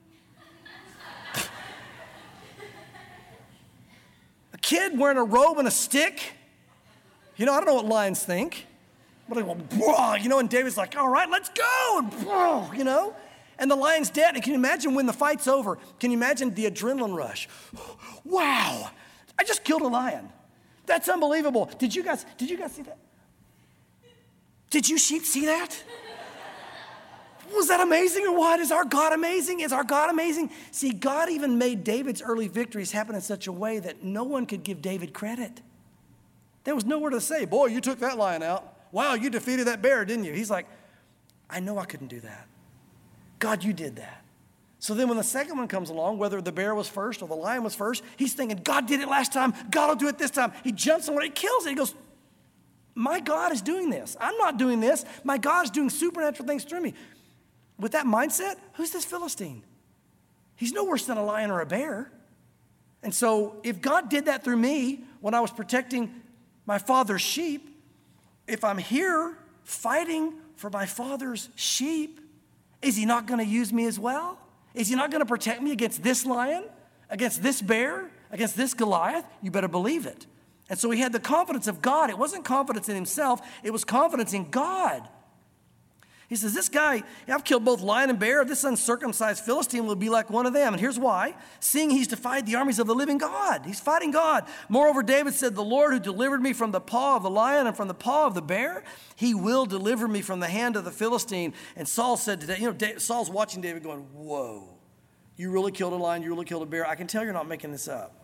S1: A kid wearing a robe and a stick. I don't know what lions think. But they go, and David's like, all right, let's go. And the lion's dead. And can you imagine when the fight's over? Can you imagine the adrenaline rush? Wow, I just killed a lion. That's unbelievable. Did you guys see that? Did you sheep see that? Was that amazing or what? Is our God amazing? Is our God amazing? See, God even made David's early victories happen in such a way that no one could give David credit. There was nowhere to say, boy, you took that lion out. Wow, you defeated that bear, didn't you? He's like, I know I couldn't do that. God, you did that. So then when the second one comes along, whether the bear was first or the lion was first, he's thinking, God did it last time. God will do it this time. He jumps on it, he kills it. He goes, my God is doing this. I'm not doing this. My God is doing supernatural things through me. With that mindset, who's this Philistine? He's no worse than a lion or a bear. And so if God did that through me when I was protecting my father's sheep, if I'm here fighting for my father's sheep, is he not going to use me as well? Is he not going to protect me against this lion, against this bear, against this Goliath? You better believe it. And so he had the confidence of God. It wasn't confidence in himself. It was confidence in God. He says, this guy, I've killed both lion and bear. This uncircumcised Philistine will be like one of them. And here's why. Seeing he's defied the armies of the living God. He's fighting God. Moreover, David said, the Lord who delivered me from the paw of the lion and from the paw of the bear, he will deliver me from the hand of the Philistine. And Saul said to David, Saul's watching David going, whoa, you really killed a lion, you really killed a bear. I can tell you're not making this up.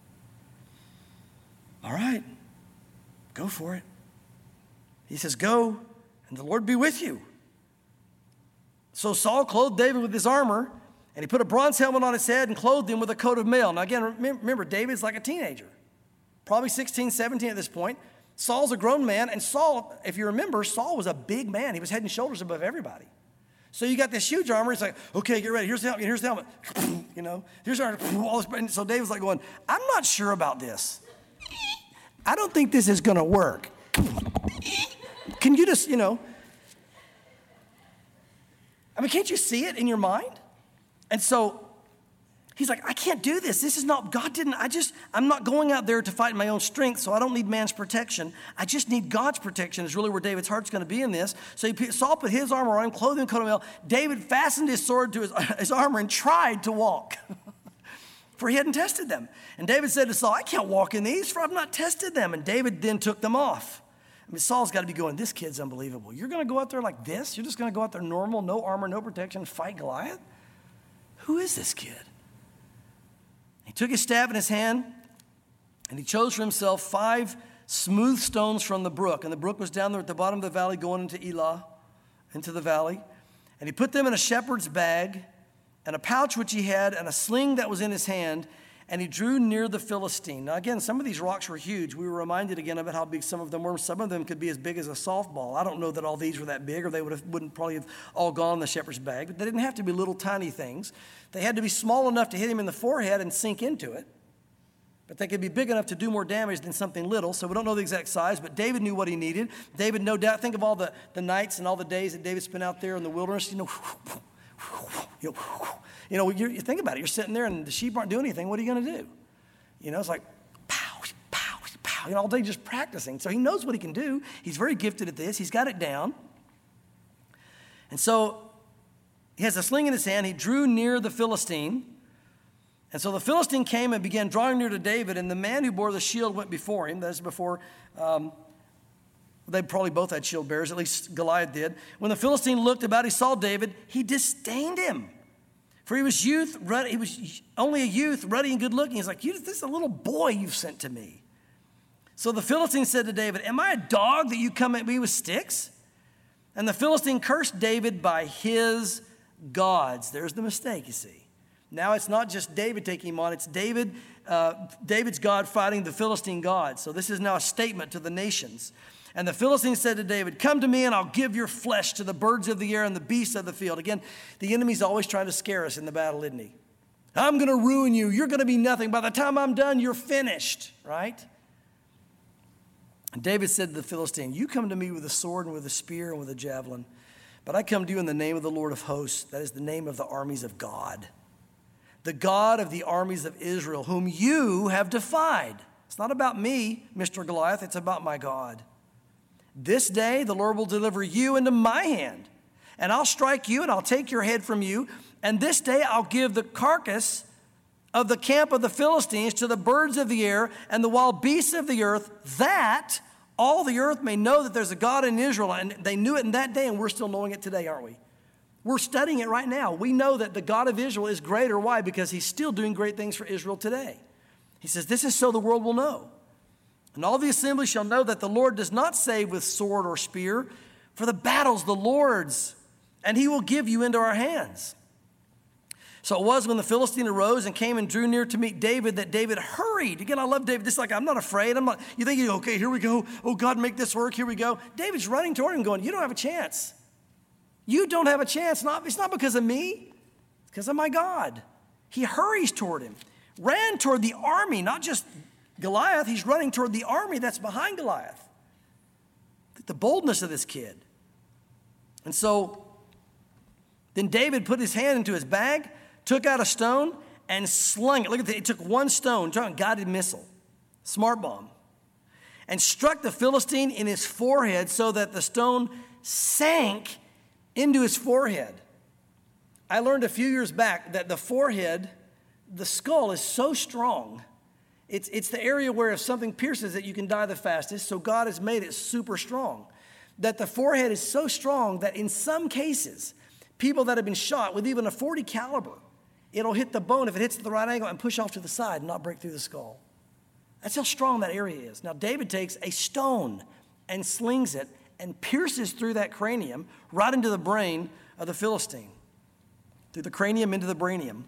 S1: All right, go for it. He says, go, and the Lord be with you. So Saul clothed David with his armor, and he put a bronze helmet on his head and clothed him with a coat of mail. Now again, remember, David's like a teenager, probably 16, 17 at this point. Saul's a grown man, and Saul, if you remember, Saul was a big man. He was head and shoulders above everybody. So you got this huge armor. He's like, okay, get ready. Here's the helmet. Here's the helmet. Here's our, all this. And so David's like going, I'm not sure about this. I don't think this is going to work. Can you just, can't you see it in your mind? And so he's like, I can't do this. This is not, God didn't, I'm not going out there to fight in my own strength, so I don't need man's protection. I just need God's protection is really where David's heart's going to be in this. So Saul put his armor on him, clothed him in coat of mail. David fastened his sword to his armor and tried to walk. For he hadn't tested them. And David said to Saul, I can't walk in these, for I've not tested them. And David then took them off. Saul's got to be going, this kid's unbelievable. You're going to go out there like this? You're just going to go out there normal, no armor, no protection, fight Goliath? Who is this kid? He took his staff in his hand, and he chose for himself 5 smooth stones from the brook. And the brook was down there at the bottom of the valley going into Elah, into the valley. And he put them in a shepherd's bag and a pouch which he had and a sling that was in his hand. And he drew near the Philistine. Now, again, some of these rocks were huge. We were reminded again about how big some of them were. Some of them could be as big as a softball. I don't know that all these were that big, or they wouldn't probably have all gone in the shepherd's bag. But they didn't have to be little tiny things. They had to be small enough to hit him in the forehead and sink into it. But they could be big enough to do more damage than something little. So we don't know the exact size, but David knew what he needed. David, no doubt, think of all the nights and all the days that David spent out there in the wilderness. You think about it. You're sitting there and the sheep aren't doing anything. What are you going to do? It's like pow, pow, pow, all day just practicing. So he knows what he can do. He's very gifted at this. He's got it down. And so he has a sling in his hand. He drew near the Philistine. And so the Philistine came and began drawing near to David, and the man who bore the shield went before him. That is before, they probably both had shield bearers, at least Goliath did. When the Philistine looked about, he saw David. He disdained him. For he was only a youth, ruddy and good looking. He's like, this is a little boy you've sent to me. So the Philistine said to David, am I a dog that you come at me with sticks? And the Philistine cursed David by his gods. There's the mistake, you see. Now it's not just David taking him on, it's David's God fighting the Philistine God. So this is now a statement to the nations. And the Philistine said to David, come to me and I'll give your flesh to the birds of the air and the beasts of the field. Again, the enemy's always trying to scare us in the battle, isn't he? I'm going to ruin you. You're going to be nothing. By the time I'm done, you're finished, right? And David said to the Philistine, you come to me with a sword and with a spear and with a javelin, but I come to you in the name of the Lord of hosts. That is the name of the armies of God, the God of the armies of Israel, whom you have defied. It's not about me, Mr. Goliath. It's about my God. This day the Lord will deliver you into my hand, and I'll strike you and I'll take your head from you. And this day I'll give the carcass of the camp of the Philistines to the birds of the air and the wild beasts of the earth, that all the earth may know that there's a God in Israel. And they knew it in that day, and we're still knowing it today, aren't we? We're studying it right now. We know that the God of Israel is greater. Why? Because he's still doing great things for Israel today. He says, this is so the world will know. And all the assembly shall know that the Lord does not save with sword or spear, for the battle's the Lord's, and he will give you into our hands. So it was when the Philistine arose and came and drew near to meet David that David hurried. Again, I love David. This is like, I'm not afraid. You think, okay, here we go. Oh, God, make this work. Here we go. David's running toward him going, you don't have a chance. You don't have a chance. It's not because of me. It's because of my God. He hurries toward him, ran toward the army, not just Goliath. He's running toward the army that's behind Goliath. The boldness of this kid. And so then David put his hand into his bag, took out a stone, and slung it. Look at that. He took one stone, guided missile, smart bomb, and struck the Philistine in his forehead so that the stone sank into his forehead. I learned a few years back that the forehead, the skull is so strong. It's the area where if something pierces it, you can die the fastest. So God has made it super strong. That the forehead is so strong that in some cases, people that have been shot with even a .40 caliber, it'll hit the bone if it hits at the right angle and push off to the side and not break through the skull. That's how strong that area is. Now David takes a stone and slings it and pierces through that cranium right into the brain of the Philistine. Through the cranium into the brainium.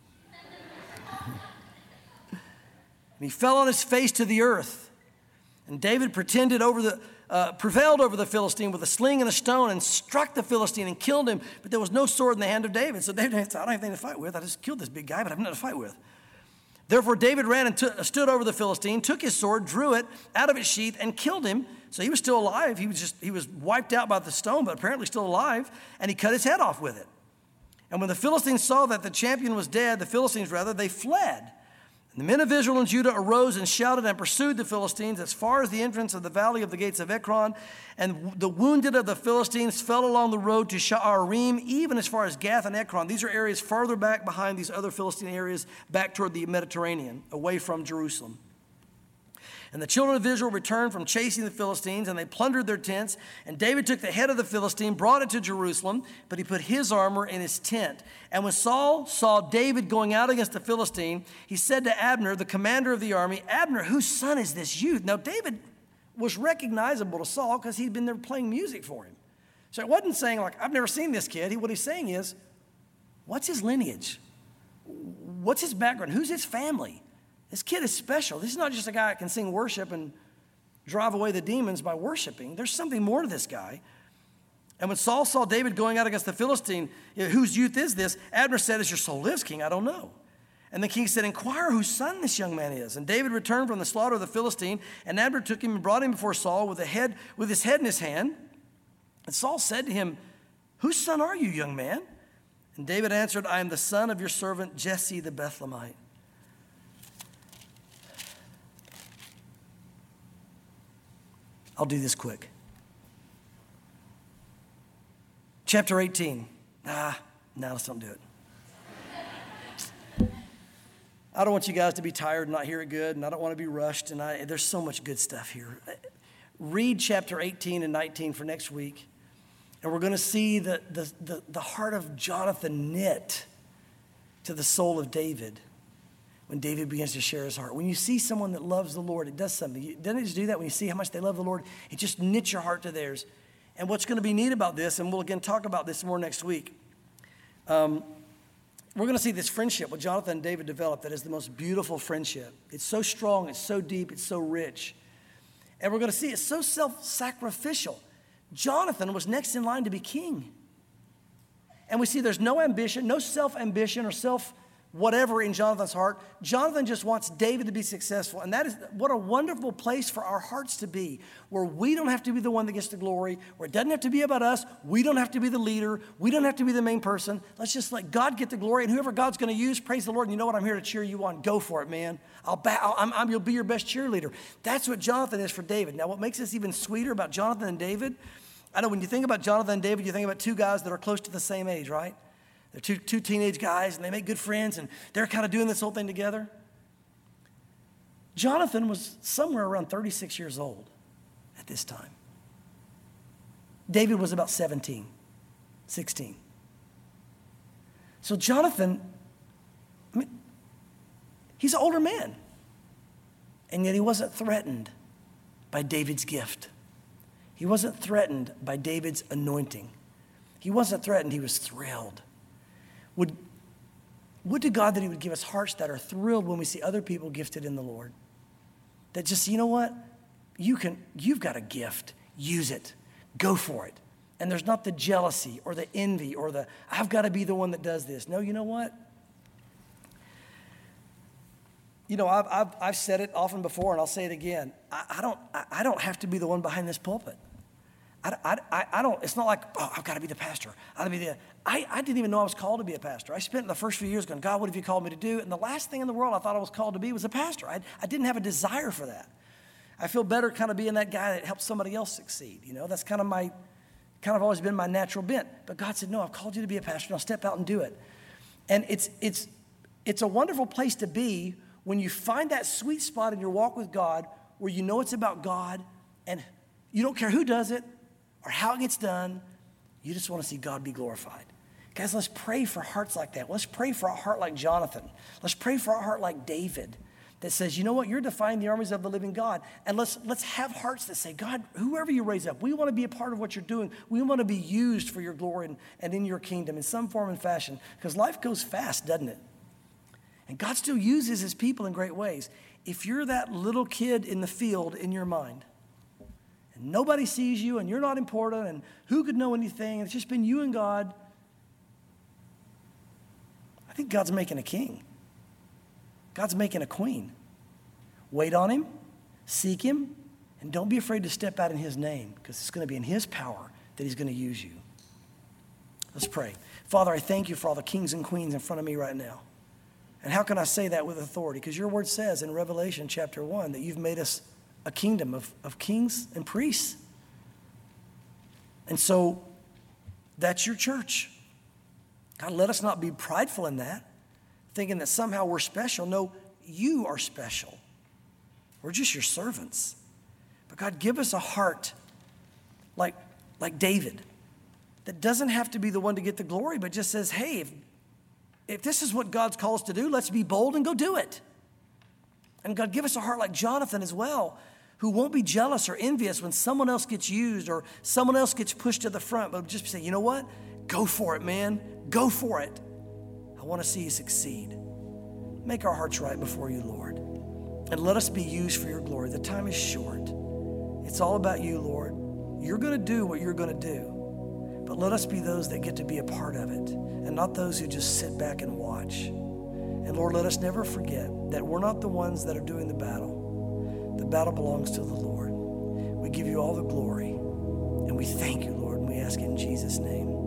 S1: And he fell on his face to the earth. And David prevailed over the Philistine with a sling and a stone and struck the Philistine and killed him. But there was no sword in the hand of David. So David said, I don't have anything to fight with. I just killed this big guy, but I have nothing to fight with. Therefore David ran and stood over the Philistine, took his sword, drew it out of its sheath, and killed him. So he was still alive. He was wiped out by the stone, but apparently still alive. And he cut his head off with it. And when the Philistines saw that the champion was dead, they fled. The men of Israel and Judah arose and shouted and pursued the Philistines as far as the entrance of the valley of the gates of Ekron. And the wounded of the Philistines fell along the road to Sha'arim, even as far as Gath and Ekron. These are areas farther back behind these other Philistine areas, back toward the Mediterranean, away from Jerusalem. And the children of Israel returned from chasing the Philistines, and they plundered their tents. And David took the head of the Philistine, brought it to Jerusalem, but he put his armor in his tent. And when Saul saw David going out against the Philistine, he said to Abner, the commander of the army, Abner, whose son is this youth? Now, David was recognizable to Saul because he'd been there playing music for him. So it wasn't saying, like, I've never seen this kid. What he's saying is, what's his lineage? What's his background? Who's his family? This kid is special. This is not just a guy that can sing worship and drive away the demons by worshiping. There's something more to this guy. And when Saul saw David going out against the Philistine, whose youth is this? Abner said, as your soul lives, king, I don't know. And the king said, inquire whose son this young man is. And David returned from the slaughter of the Philistine, and Abner took him and brought him before Saul with his head in his hand. And Saul said to him, whose son are you, young man? And David answered, I am the son of your servant Jesse the Bethlehemite. I'll do this quick. Chapter 18. No, let's don't do it. I don't want you guys to be tired and not hear it good, and I don't want to be rushed, and there's so much good stuff here. Read chapter 18 and 19 for next week, and we're going to see the heart of Jonathan knit to the soul of David when David begins to share his heart. When you see someone that loves the Lord, it does something. Doesn't it just do that? When you see how much they love the Lord, it just knits your heart to theirs. And what's going to be neat about this, and we'll again talk about this more next week, we're going to see this friendship what Jonathan and David developed that is the most beautiful friendship. It's so strong, it's so deep, it's so rich. And we're going to see it's so self-sacrificial. Jonathan was next in line to be king. And we see there's no ambition, no self-ambition or self-whatever in Jonathan's heart. Jonathan just wants David to be successful. And that is what a wonderful place for our hearts to be, where we don't have to be the one that gets the glory, where it doesn't have to be about us. We don't have to be the leader. We don't have to be the main person. Let's just let God get the glory. And whoever God's going to use, praise the Lord. And you know what? I'm here to cheer you on. Go for it, man. You'll be your best cheerleader. That's what Jonathan is for David. Now, what makes this even sweeter about Jonathan and David, I know when you think about Jonathan and David, you think about two guys that are close to the same age, right? They're two teenage guys, and they make good friends, and they're kind of doing this whole thing together. Jonathan was somewhere around 36 years old at this time. David was about 17, 16. So Jonathan, he's an older man, and yet he wasn't threatened by David's gift. He wasn't threatened by David's anointing. He wasn't threatened, he was thrilled. Would to God that he would give us hearts that are thrilled when we see other people gifted in the Lord. That just, you know what? You've got a gift. Use it. Go for it. And there's not the jealousy or the envy or the, I've got to be the one that does this. No, you know what? You know, I've said it often before, and I'll say it again. I don't have to be the one behind this pulpit. I don't, it's not like, oh, I've got to be the pastor. I didn't even know I was called to be a pastor. I spent the first few years going, God, what have you called me to do? And the last thing in the world I thought I was called to be was a pastor. I didn't have a desire for that. I feel better kind of being that guy that helps somebody else succeed. You know, that's kind of always been my natural bent. But God said, no, I've called you to be a pastor. Now step out and do it. And it's a wonderful place to be when you find that sweet spot in your walk with God where you know it's about God and you don't care who does it or how it gets done. You just want to see God be glorified. Guys, let's pray for hearts like that. Let's pray for a heart like Jonathan. Let's pray for a heart like David that says, you know what, you're defying the armies of the living God. And let's have hearts that say, God, whoever you raise up, we want to be a part of what you're doing. We want to be used for your glory and in your kingdom in some form and fashion. Because life goes fast, doesn't it? And God still uses his people in great ways. If you're that little kid in the field in your mind, and nobody sees you, and you're not important, and who could know anything, and it's just been you and God, I think God's making a king. God's making a queen. Wait on him, seek him, and don't be afraid to step out in his name, because it's going to be in his power that he's going to use you. Let's pray. Father, I thank you for all the kings and queens in front of me right now. And how can I say that with authority? Because your word says in Revelation chapter 1 that you've made us a kingdom of kings and priests. And so that's your church. God, let us not be prideful in that, thinking that somehow we're special. No, you are special. We're just your servants. But God, give us a heart like David that doesn't have to be the one to get the glory, but just says, hey, if this is what God's called us to do, let's be bold and go do it. And God, give us a heart like Jonathan as well, who won't be jealous or envious when someone else gets used or someone else gets pushed to the front, but just say, you know what? Go for it, man. Go for it. I want to see you succeed. Make our hearts right before you, Lord. And let us be used for your glory. The time is short. It's all about you, Lord. You're going to do what you're going to do. But let us be those that get to be a part of it and not those who just sit back and watch. And Lord, let us never forget that we're not the ones that are doing the battle. The battle belongs to the Lord. We give you all the glory. And we thank you, Lord, and we ask it in Jesus' name.